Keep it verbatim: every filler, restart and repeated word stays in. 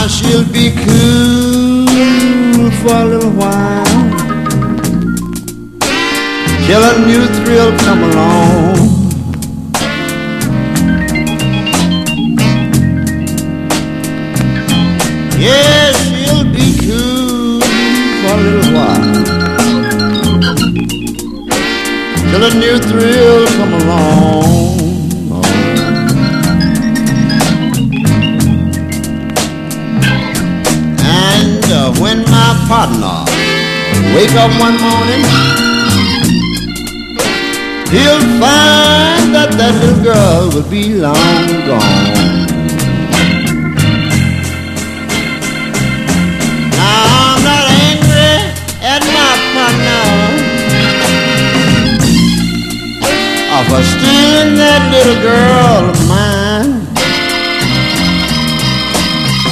she'll be cool for a little while till a new thrill come along. Yeah, she'll be cool for a little while till a new thrill come along. And uh, when my partner wake up one morning, he'll find that that little girl will be long gone. Now I'm not angry at my partner for stealing that little girl